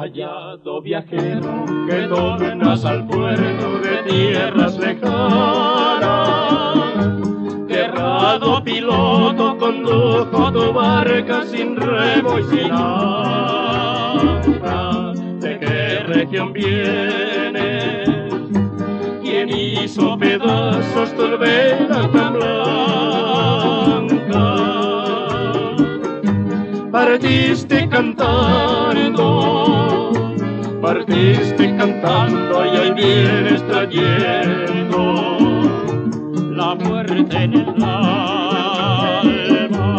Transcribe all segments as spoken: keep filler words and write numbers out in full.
Callado viajero que tornas al puerto de tierras lejanas, errado piloto condujo tu barca sin remo y sin ancla. ¿De qué región vienes? ¿Quién hizo pedazos tu vela tan blanca? Partiste cantando, partiste cantando y ahí vienes trayendo la muerte en el alma.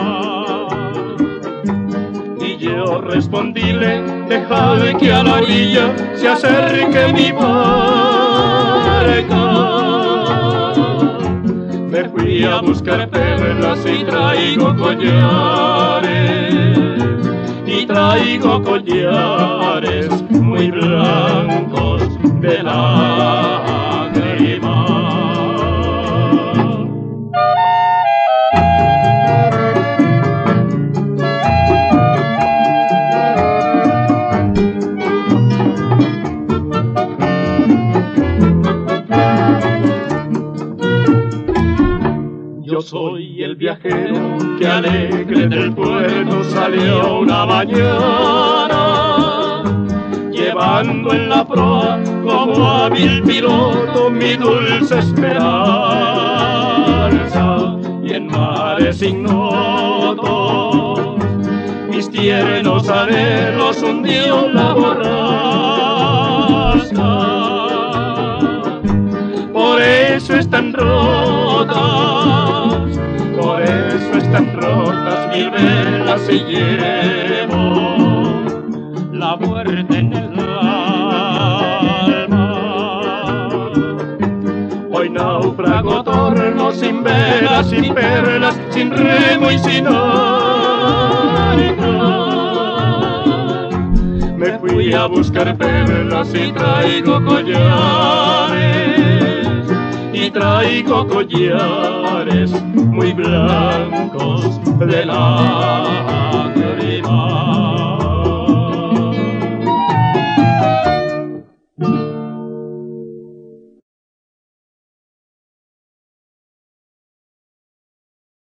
Y yo respondíle, dejad que a la orilla se acerque mi barca. Me fui a buscar perlas y traigo collares, y traigo collares muy blancos de lágrimas. Yo soy el viajero que alegre del puerto salió una mañana, llevando en la proa como hábil piloto mi dulce esperanza. Y en mares ignotos mis tiernos anhelos hundió la borrasca. Por eso están rotas, por eso están rotas mil velas y llevo la muerte en el alma. Hoy náufrago torno sin velas, sin perlas, sin remo y sin ancla. Me fui a buscar perlas y traigo collares, y traigo collares muy blancos de la